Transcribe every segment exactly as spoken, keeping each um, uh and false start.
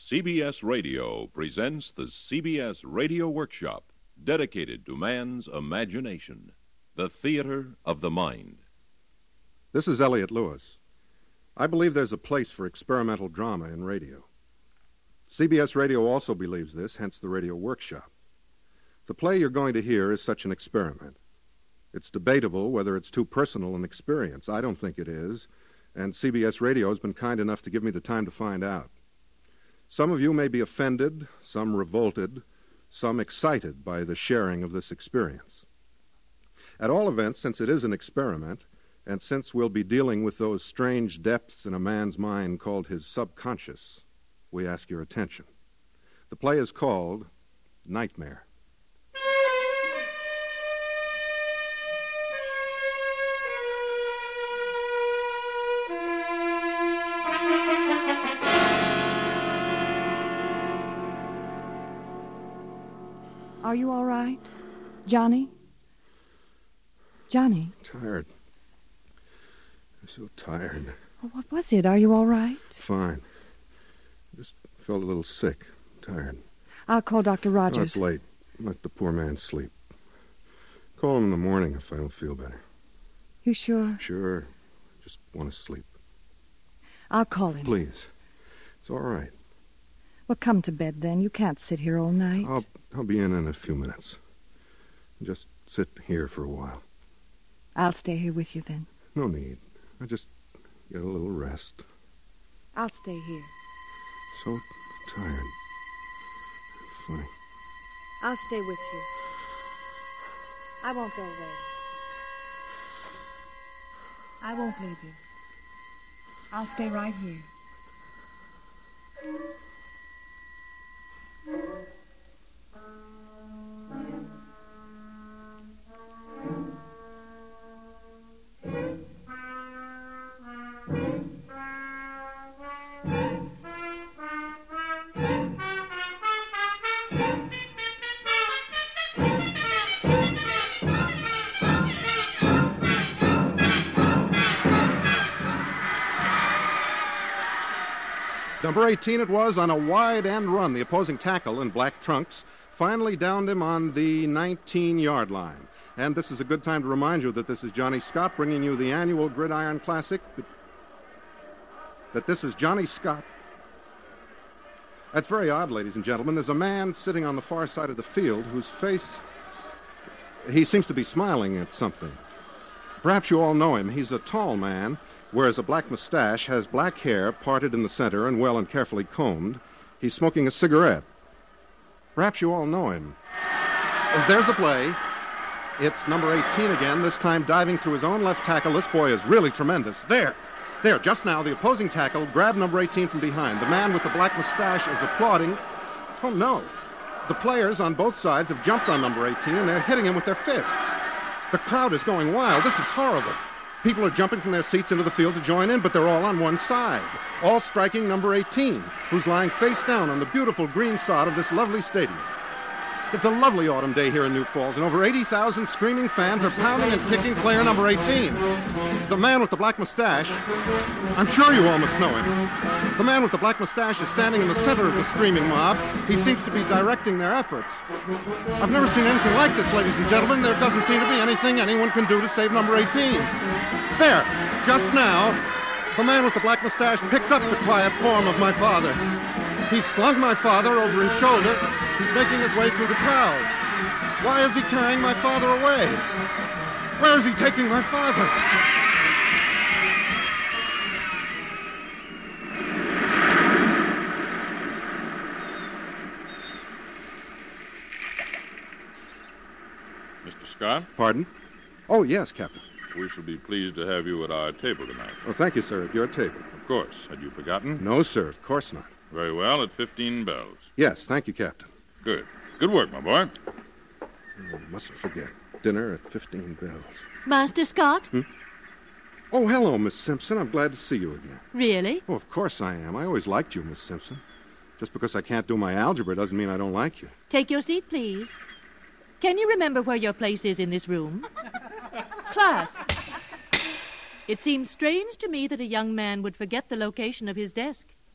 C B S Radio presents the C B S Radio Workshop, dedicated to man's imagination, the theater of the mind. This is Elliot Lewis. I believe there's a place for experimental drama in radio. C B S Radio also believes this, hence the Radio Workshop. The play you're going to hear is such an experiment. It's debatable whether it's too personal an experience. I don't think it is, and C B S Radio has been kind enough to give me the time to find out. Some of you may be offended, some revolted, some excited by the sharing of this experience. At all events, since it is an experiment, and since we'll be dealing with those strange depths in a man's mind called his subconscious, we ask your attention. The play is called Nightmare. Are you all right? Johnny? Johnny? Tired. I'm so tired. Well, what was it? Are you all right? Fine. Just felt a little sick. Tired. I'll call Doctor Rogers. Oh, it's late. Let the poor man sleep. Call him in the morning if I don't feel better. You sure? Sure. Just want to sleep. I'll call him. Please. It's all right. Well, come to bed then. You can't sit here all night. I'll, I'll be in in a few minutes. Just sit here for a while. I'll stay here with you then. No need. I just get a little rest. I'll stay here. So tired. Funny. I'll stay with you. I won't go away. I won't leave you. I'll stay right here. Number eighteen it was on a wide end run. The opposing tackle in black trunks finally downed him on the nineteen-yard line. And this is a good time to remind you that this is Johnny Scott bringing you the annual Gridiron Classic. That this is Johnny Scott. That's very odd, ladies and gentlemen. There's a man sitting on the far side of the field whose face... He seems to be smiling at something. Perhaps you all know him. He's a tall man, wears a black mustache, has black hair parted in the center and well and carefully combed. He's smoking a cigarette. Perhaps you all know him. Oh, there's the play. It's number eighteen again, this time diving through his own left tackle. This boy is really tremendous. There. There, just now, the opposing tackle grabbed number eighteen from behind. The man with the black mustache is applauding. Oh, no. The players on both sides have jumped on number eighteen, and they're hitting him with their fists. The crowd is going wild. This is horrible. People are jumping from their seats into the field to join in, but they're all on one side, all striking number eighteen, who's lying face down on the beautiful green sod of this lovely stadium. It's a lovely autumn day here in New Falls, and over eighty thousand screaming fans are pounding and kicking player number eighteen. The man with the black mustache, I'm sure you all must know him. The man with the black mustache is standing in the center of the screaming mob. He seems to be directing their efforts. I've never seen anything like this, ladies and gentlemen. There doesn't seem to be anything anyone can do to save number eighteen. There, just now, the man with the black mustache picked up the quiet form of my father. He slung my father over his shoulder. He's making his way through the crowd. Why is he carrying my father away? Where is he taking my father? Mister Scott? Pardon? Oh, yes, Captain. We shall be pleased to have you at our table tonight. Oh, thank you, sir, at your table. Of course. Had you forgotten? No, sir, of course not. Very well, at fifteen bells. Yes, thank you, Captain. Good. Good work, my boy. Oh, mustn't forget. Dinner at fifteen bells. Master Scott? Hmm? Oh, hello, Miss Simpson. I'm glad to see you again. Really? Oh, of course I am. I always liked you, Miss Simpson. Just because I can't do my algebra doesn't mean I don't like you. Take your seat, please. Can you remember where your place is in this room? Class. It seems strange to me that a young man would forget the location of his desk.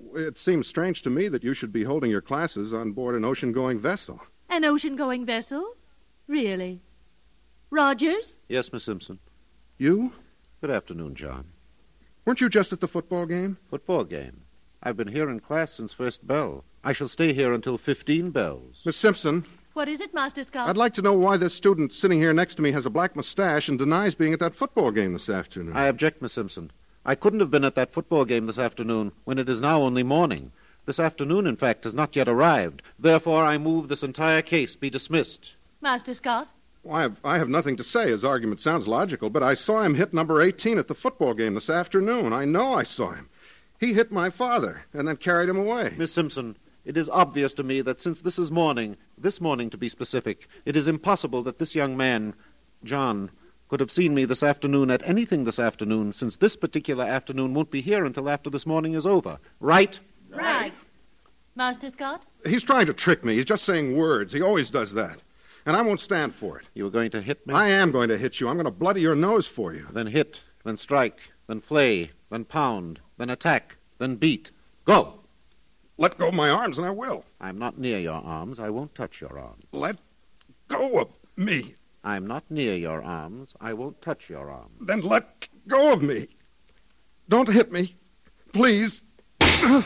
It seems strange to me that you should be holding your classes on board an ocean-going vessel. An ocean-going vessel? Really? Rogers? Yes, Miss Simpson. You? Good afternoon, John. Weren't you just at the football game? Football game. I've been here in class since first bell. I shall stay here until fifteen bells. Miss Simpson, What is it, Master Scott? I'd like to know why this student sitting here next to me has a black mustache and denies being at that football game this afternoon. I object, Miss Simpson. I couldn't have been at that football game this afternoon when it is now only morning. This afternoon, in fact, has not yet arrived. Therefore, I move this entire case be dismissed. Master Scott? Well, I, have, I have nothing to say. His argument sounds logical, but I saw him hit number eighteen at the football game this afternoon. I know I saw him. He hit my father and then carried him away. Miss Simpson, it is obvious to me that since this is morning, this morning to be specific, it is impossible that this young man, John, could have seen me this afternoon at anything this afternoon, since this particular afternoon won't be here until after this morning is over. Right? Right. Master Scott? He's trying to trick me. He's just saying words. He always does that. And I won't stand for it. You were going to hit me? I am going to hit you. I'm going to bloody your nose for you. Then hit, then strike, then flay, then pound, then attack, then beat. Go! Let go of my arms, and I will. I'm not near your arms. I won't touch your arms. Let go of me. I'm not near your arms. I won't touch your arms. Then let go of me. Don't hit me. Please. Why?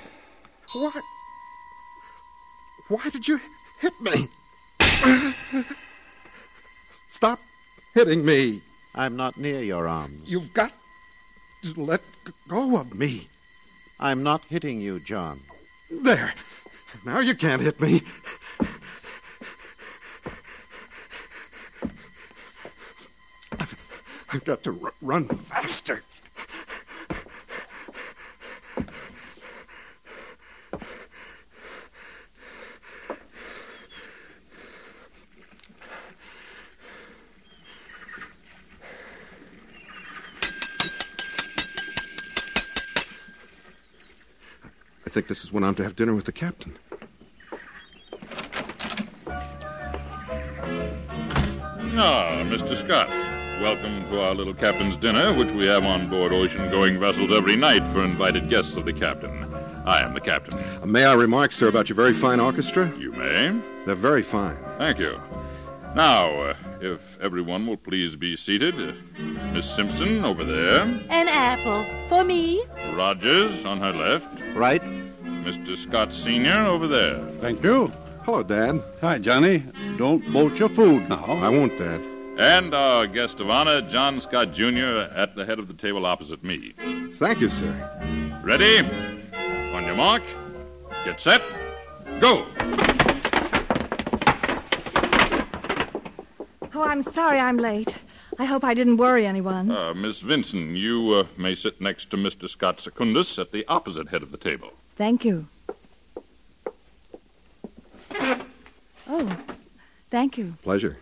Why did you hit me? Stop hitting me. I'm not near your arms. You've got to let go of me. I'm not hitting you, John. There. Now you can't hit me. I've, I've got to r- run faster. I think this is when I'm to have dinner with the captain. Ah, Mister Scott. Welcome to our little captain's dinner, which we have on board ocean-going vessels every night for invited guests of the captain. I am the captain. Uh, may I remark, sir, about your very fine orchestra? You may. They're very fine. Thank you. Now, uh, if everyone will please be seated. Uh, Miss Simpson over there. An apple. For me? Rogers on her left. Right? Mister Scott Senior over there. Thank you. Hello, Dad. Hi, Johnny. Don't bolt your food now. I won't, Dad. And our guest of honor, John Scott Junior, at the head of the table opposite me. Thank you, sir. Ready? On your mark. Get set. Go! Oh, I'm sorry I'm late. I hope I didn't worry anyone. Uh, Miss Vinson, you uh, may sit next to Mister Scott Secundus at the opposite head of the table. Thank you. Oh, thank you. Pleasure.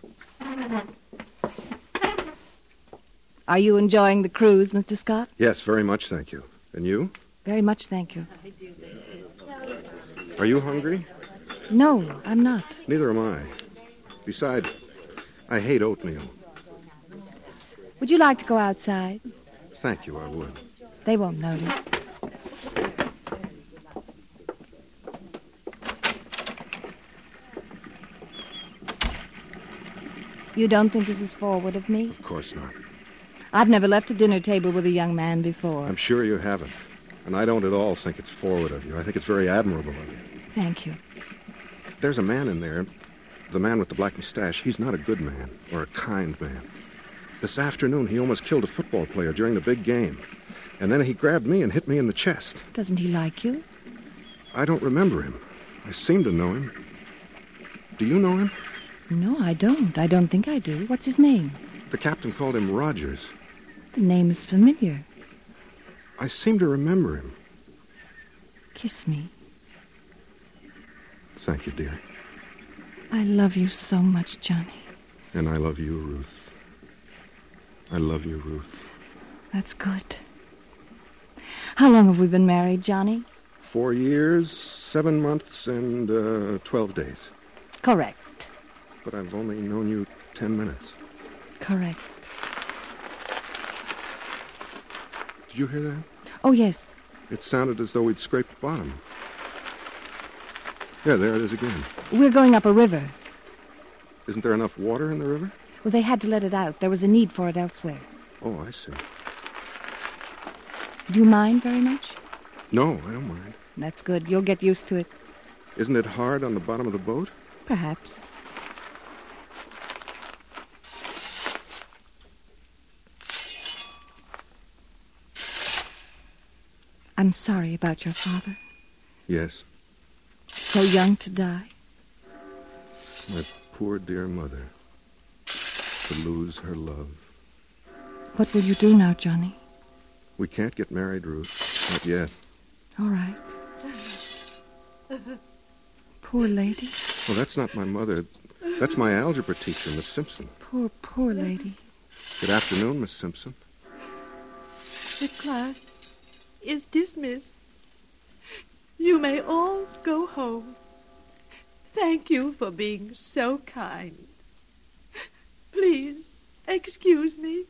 Are you enjoying the cruise, Mister Scott? Yes, very much, thank you. And you? Very much, thank you. Are you hungry? No, I'm not. Neither am I. Besides, I hate oatmeal. Would you like to go outside? Thank you, I would. They won't notice. You don't think this is forward of me? Of course not. I've never left a dinner table with a young man before. I'm sure you haven't. And I don't at all think it's forward of you. I think it's very admirable of you. Thank you. There's a man in there, the man with the black mustache. He's not a good man or a kind man. This afternoon, he almost killed a football player during the big game. And then he grabbed me and hit me in the chest. Doesn't he like you? I don't remember him. I seem to know him. Do you know him? No, I don't. I don't think I do. What's his name? The captain called him Rogers. The name is familiar. I seem to remember him. Kiss me. Thank you, dear. I love you so much, Johnny. And I love you, Ruth. I love you, Ruth. That's good. How long have we been married, Johnny? Four years, seven months, and uh, twelve days. Correct. But I've only known you ten minutes. Correct. Did you hear that? Oh, yes. It sounded as though we'd scraped bottom. Yeah, there it is again. We're going up a river. Isn't there enough water in the river? Well, they had to let it out. There was a need for it elsewhere. Oh, I see. Do you mind very much? No, I don't mind. That's good. You'll get used to it. Isn't it hard on the bottom of the boat? Perhaps. I'm sorry about your father. Yes. So young to die. My poor dear mother. To lose her love. What will you do now, Johnny? We can't get married, Ruth. Not yet. All right. Poor lady. Well, that's not my mother. That's my algebra teacher, Miss Simpson. Poor, poor lady. Good afternoon, Miss Simpson. The class is dismissed. You may all go home. Thank you for being so kind. Please, excuse me.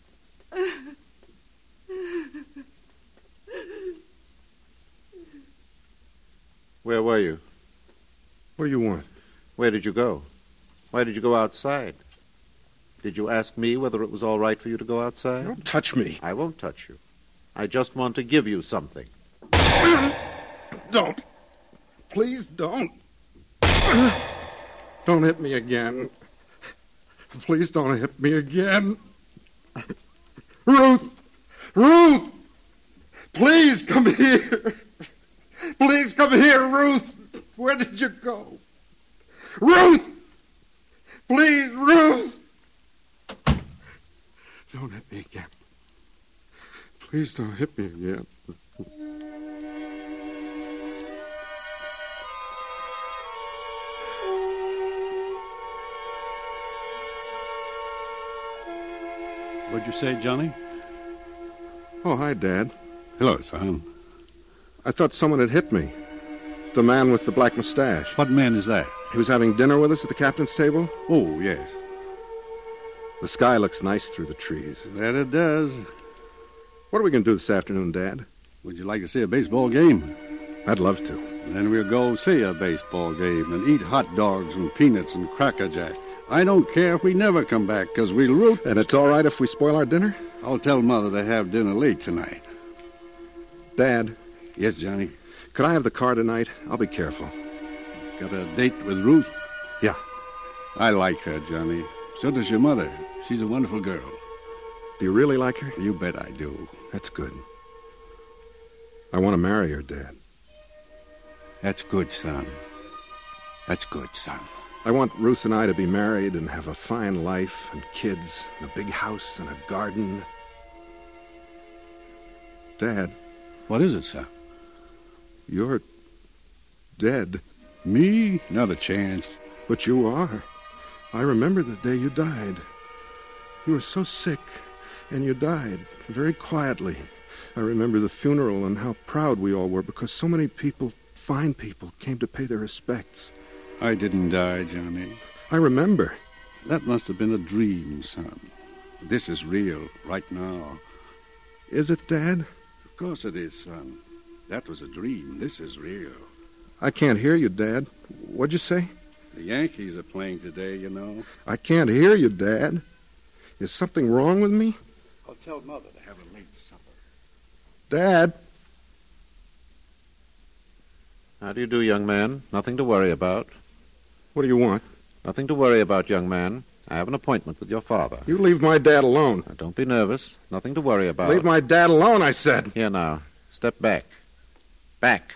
Where were you? What do you want? Where did you go? Why did you go outside? Did you ask me whether it was all right for you to go outside? Don't touch me. I won't touch you. I just want to give you something. Don't. Please don't. Don't hit me again. Please don't hit me again. Ruth! Ruth! Please come here. Please come here, Ruth. Where did you go? Ruth! Please, Ruth! Don't hit me again. Please don't hit me again. What'd you say, Johnny? Oh, hi, Dad. Hello, son. I thought someone had hit me. The man with the black mustache. What man is that? He was having dinner with us at the captain's table. Oh, yes. The sky looks nice through the trees. That it does. What are we going to do this afternoon, Dad? Would you like to see a baseball game? I'd love to. Then we'll go see a baseball game and eat hot dogs and peanuts and Cracker Jack. I don't care if we never come back, because we'll root. And it's all right if we spoil our dinner? I'll tell Mother to have dinner late tonight. Dad. Yes, Johnny? Could I have the car tonight? I'll be careful. Got a date with Ruth? Yeah. I like her, Johnny. So does your mother. She's a wonderful girl. Do you really like her? You bet I do. That's good. I want to marry her, Dad. That's good, son. That's good, son. I want Ruth and I to be married and have a fine life and kids and a big house and a garden. Dad. What is it, son? You're dead. Me? Not a chance. But you are. I remember the day you died. You were so sick, and you died very quietly. I remember the funeral and how proud we all were because so many people, fine people, came to pay their respects. I didn't die, Johnny. I remember. That must have been a dream, son. This is real, right now. Is it, Dad? Of course it is, son. That was a dream. This is real. I can't hear you, Dad. What'd you say? The Yankees are playing today, you know. I can't hear you, Dad. Is something wrong with me? I'll tell Mother to have a late supper. Dad? How do you do, young man? Nothing to worry about. What do you want? Nothing to worry about, young man. I have an appointment with your father. You leave my dad alone. Now, don't be nervous. Nothing to worry about. Leave my dad alone, I said. Here now. Step back. Back.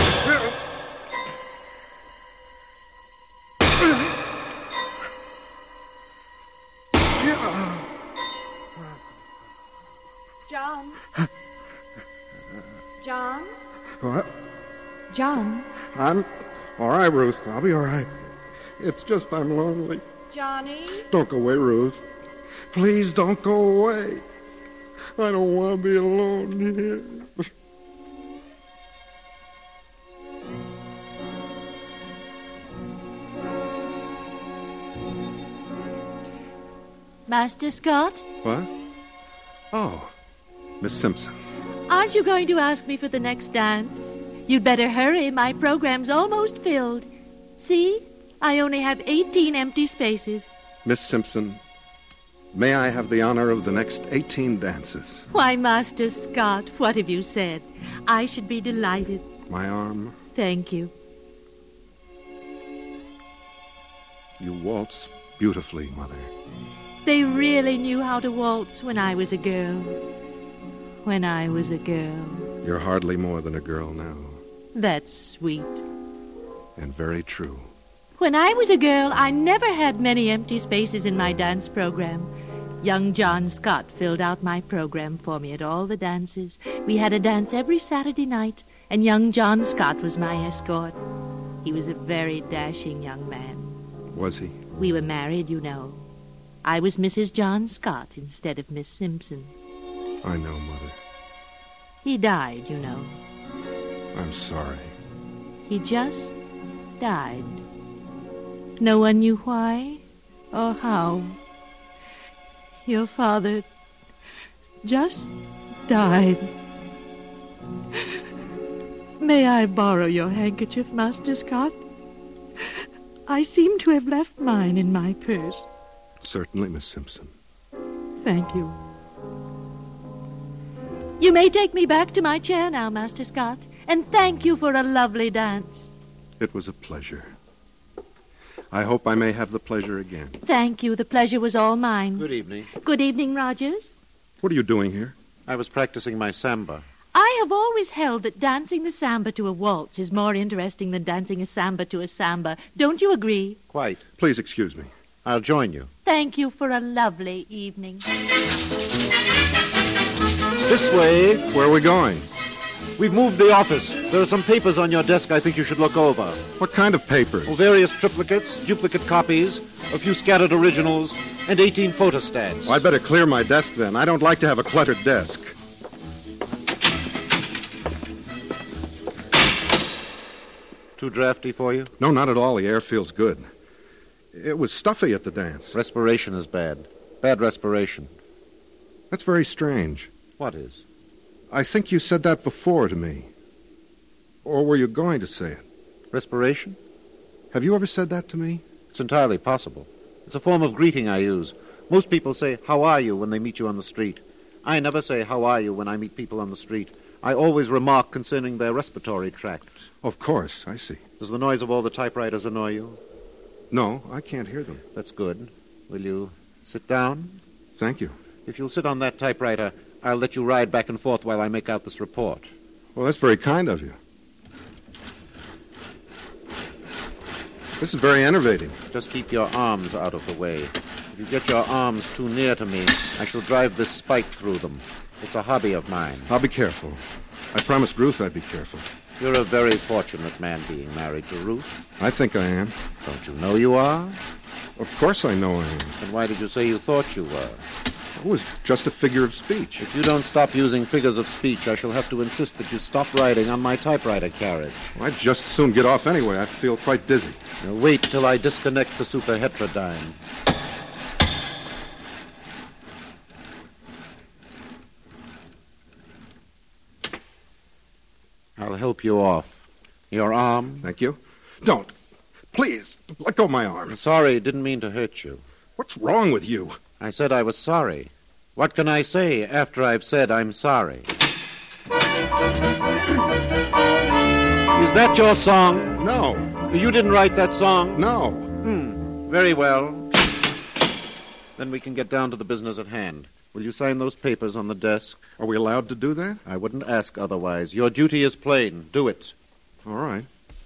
John? John? What? John? I'm all right, Ruth. I'll be all right. It's just I'm lonely. Johnny? Don't go away, Ruth. Please don't go away. I don't want to be alone here. Master Scott? What? Oh, Miss Simpson. Aren't you going to ask me for the next dance? You'd better hurry. My program's almost filled. See? I only have eighteen empty spaces. Miss Simpson, may I have the honor of the next eighteen dances? Why, Master Scott, what have you said? I should be delighted. My arm. Thank you. You waltz beautifully, Mother. They really knew how to waltz when I was a girl. When I was a girl. You're hardly more than a girl now. That's sweet. And very true. When I was a girl, I never had many empty spaces in my dance program. Young John Scott filled out my program for me at all the dances. We had a dance every Saturday night, and young John Scott was my escort. He was a very dashing young man. Was he? We were married, you know. I was Missus John Scott instead of Miss Simpson. I know, Mother. He died, you know. I'm sorry. He just died. No one knew why or how. Your father just died. May I borrow your handkerchief, Master Scott? I seem to have left mine in my purse. Certainly, Miss Simpson. Thank you. You may take me back to my chair now, Master Scott, and thank you for a lovely dance. It was a pleasure. I hope I may have the pleasure again. Thank you. The pleasure was all mine. Good evening. Good evening, Rogers. What are you doing here? I was practicing my samba. I have always held that dancing the samba to a waltz is more interesting than dancing a samba to a samba. Don't you agree? Quite. Please excuse me. I'll join you. Thank you for a lovely evening. This way. Where are we going? We've moved the office. There are some papers on your desk I think you should look over. What kind of papers? Well, various triplicates, duplicate copies, a few scattered originals, and eighteen photostats. Well, I'd better clear my desk then. I don't like to have a cluttered desk. Too drafty for you? No, not at all. The air feels good. It was stuffy at the dance. Respiration is bad. Bad respiration. That's very strange. What is? I think you said that before to me. Or were you going to say it? Respiration? Have you ever said that to me? It's entirely possible. It's a form of greeting I use. Most people say, "How are you?" when they meet you on the street. I never say, "How are you?" when I meet people on the street. I always remark concerning their respiratory tract. Of course, I see. Does the noise of all the typewriters annoy you? No, I can't hear them. That's good. Will you sit down? Thank you. If you'll sit on that typewriter, I'll let you ride back and forth while I make out this report. Well, that's very kind of you. This is very enervating. Just keep your arms out of the way. If you get your arms too near to me, I shall drive this spike through them. It's a hobby of mine. I'll be careful. I promised Ruth I'd be careful. You're a very fortunate man being married to Ruth. I think I am. Don't you know you are? Of course I know I am. Then why did you say you thought you were? It was just a figure of speech. If you don't stop using figures of speech, I shall have to insist that you stop riding on my typewriter carriage. Well, I'd just soon get off anyway. I feel quite dizzy. Now wait till I disconnect the superheterodyne. I'll help you off. Your arm? Thank you. Don't. Please, let go of my arm. I'm sorry, didn't mean to hurt you. What's wrong with you? I said I was sorry. What can I say after I've said I'm sorry? Is that your song? No. You didn't write that song? No. Hmm. Very well. Then we can get down to the business at hand. Will you sign those papers on the desk? Are we allowed to do that? I wouldn't ask otherwise. Your duty is plain. Do it. All right.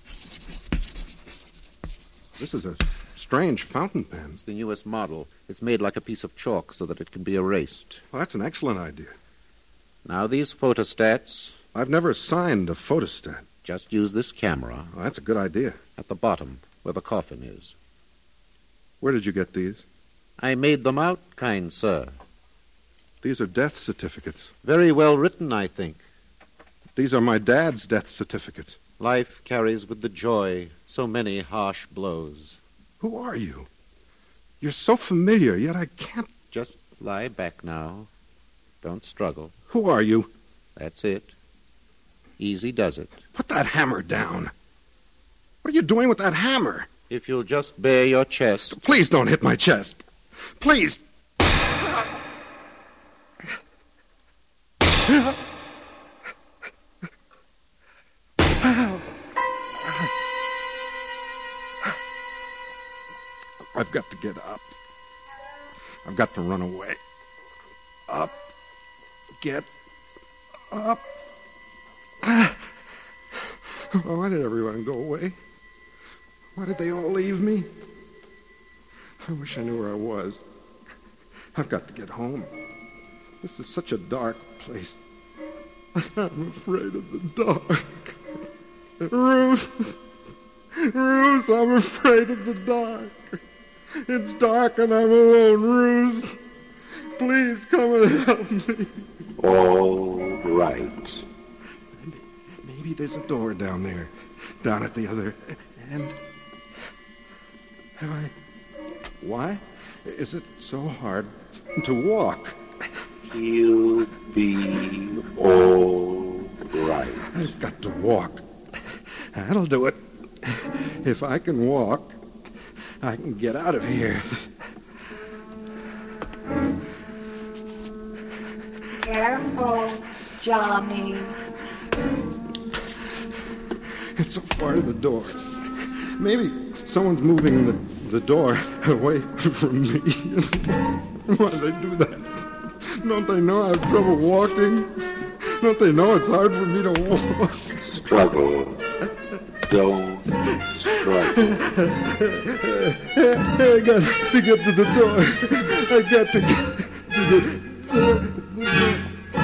This is a strange fountain pen. It's the newest model. It's made like a piece of chalk so that it can be erased. Well, that's an excellent idea. Now these photostats. I've never signed a photostat. Just use this camera. Well, that's a good idea. At the bottom, where the coffin is. Where did you get these? I made them out, kind sir. These are death certificates. Very well written, I think. These are my dad's death certificates. Life carries with the joy so many harsh blows. Who are you? You're so familiar, yet I can't... Just lie back now. Don't struggle. Who are you? That's it. Easy does it. Put that hammer down. What are you doing with that hammer? If you'll just bare your chest. Please don't hit my chest. Please. I've got to get up. I've got to run away. Up. Get up. Why did everyone go away? Why did they all leave me? I wish I knew where I was. I've got to get home. This is such a dark place. I'm afraid of the dark. Ruth! Ruth, I'm afraid of the dark. It's dark and I'm alone. Ruth, please come and help me. All right. Maybe there's a door down there, down at the other end. Have I... Why is it so hard to walk? You'll be all right. I've got to walk. That'll do it. If I can walk, I can get out of here. Careful, Johnny. It's so far to the door. Maybe someone's moving the, the door away from me. Why do they do that? Don't they know I have trouble walking? Don't they know it's hard for me to walk? Struggle. Don't struggle. I got to get to the door. I got to get to the, the, the door.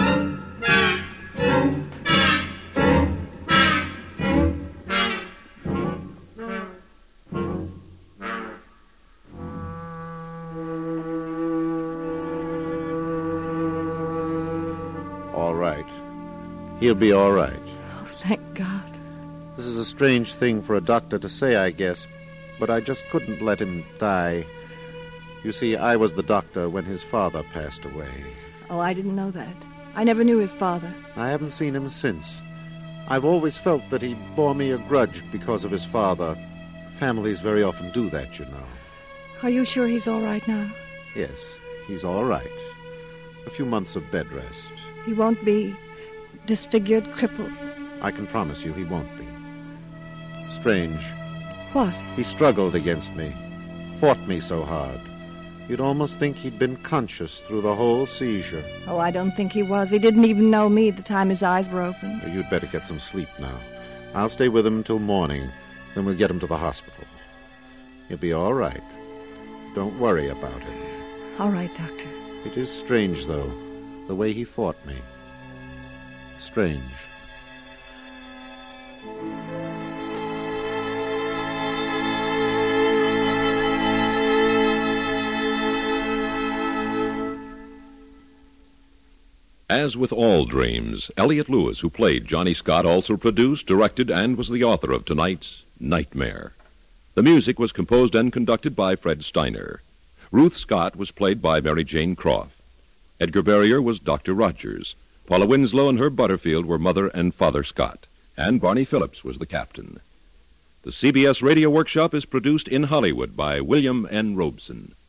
All right. He'll be all right. Oh, thank God. This is a strange thing for a doctor to say, I guess, but I just couldn't let him die. You see, I was the doctor when his father passed away. Oh, I didn't know that. I never knew his father. I haven't seen him since. I've always felt that he bore me a grudge because of his father. Families very often do that, you know. Are you sure he's all right now? Yes, he's all right. A few months of bed rest. He won't be disfigured, crippled? I can promise you he won't be. Strange. What? He struggled against me, fought me so hard. You'd almost think he'd been conscious through the whole seizure. Oh, I don't think he was. He didn't even know me at the time his eyes were open. You'd better get some sleep now. I'll stay with him until morning. Then we'll get him to the hospital. He'll be all right. Don't worry about him. All right, Doctor. It is strange, though, the way he fought me. Strange. As with all dreams, Elliot Lewis, who played Johnny Scott, also produced, directed, and was the author of tonight's Nightmare. The music was composed and conducted by Fred Steiner. Ruth Scott was played by Mary Jane Croft. Edgar Barrier was Doctor Rogers. Paula Winslow and Herb Butterfield were Mother and Father Scott. And Barney Phillips was the captain. The C B S Radio Workshop is produced in Hollywood by William N. Robeson.